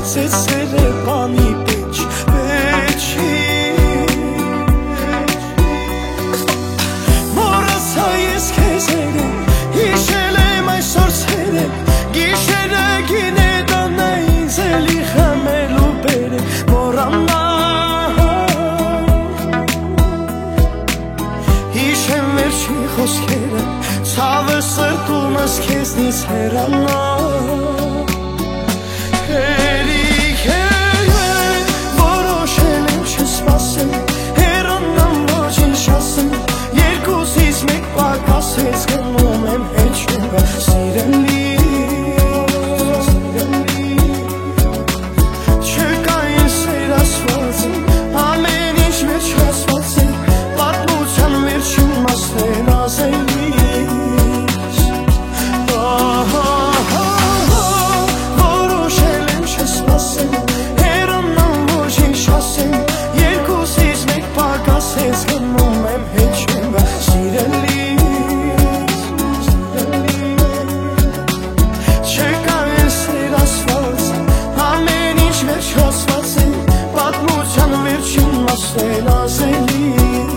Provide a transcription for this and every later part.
ծեցրել է բանի պեչի Մորացա ես քեզ երեք, հիշել եմ այսօր ցերեկ Գիշերը գինե տանա ինձ էլի խմելու բերեք Մոռանա Հիշեմ վերջի խոսքերը Ցավը սրտումս քեզնից հեռանա Հերիք է որոշել եմ չսպասել Հեռանամ ոչինչ չասեմ Երկուսից մեկ պակասեց գնում եմ հեչում Սիրելի Չկա ինձ սեր ասվածը Ամեն ինչ վերջացված է Պատմության վերջին մասն ազելիս Որոշել եմ չսպասել Հեռանամ ոչինչ չասեմ Երկուսից մեկ պակասեց գնում եմ հեչում Սիրելի Չկա ինձ սեր ասված Ամեն ինչ վերջացված է Պատմության վերջին մասն ազելիս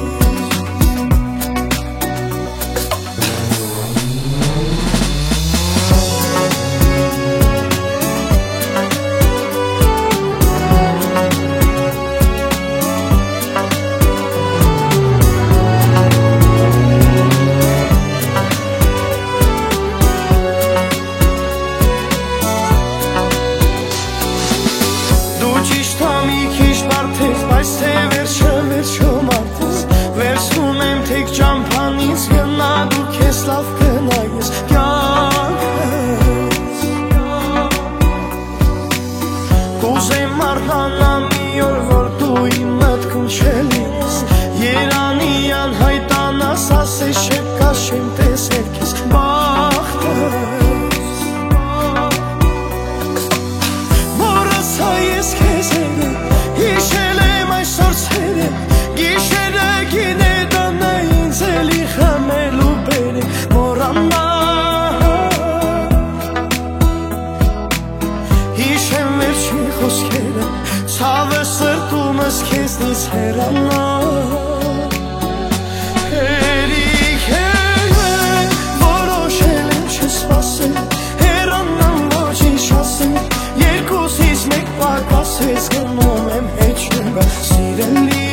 Բայց թե վերջը մարդս Վերցնում եմ թեք ճամփանից Գնա դու քեզ լավ կնայես կյանքս Կուզեմ մառնանամ մի օր որ դու իմ մտքում չելիս Երանի անհայտանաս ասես շեպկաս չեմ տեսել քեզ բախտս Մոռացա ես քեզ երեք Հիշել եմ այսօր ցերեկ Գիշերը գինե տանա ինձ էլի խմելու բերեք Մոռանա Հիշեմ վերջի խոսքերը Ցավը սրտումս քեզնից հեռանա Հերիք է որոշել եմ չսպասել Հեռանամ ոչինչ չասեմ Երկուսից մեկ պակասեց գնում եմ հեչում Սիրելի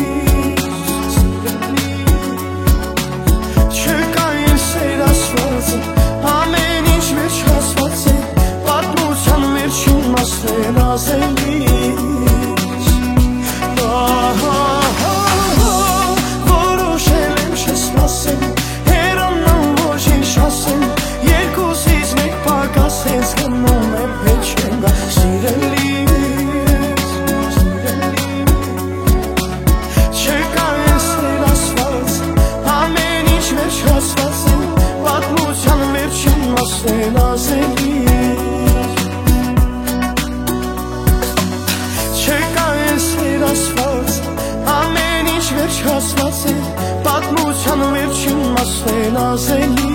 Չկա ինձ սեր ասվածը Ամեն ինչ վերջացված է Պատմության վերջին մասն ազելիս Որոշել եմ չսպասել Հեռանամ ոչինչ չասեմ Երկուսից մեկ պակասեց գնում եմ հեչում Սիրելի Չկա ինձ սեր ասված Ամեն ինչ վերջացված է Պատմության վերջին մասն ազելիս Չկա ինձ սեր ասված Ամեն ինչ վերջացված է Պատմության վերջին մասն ազելիս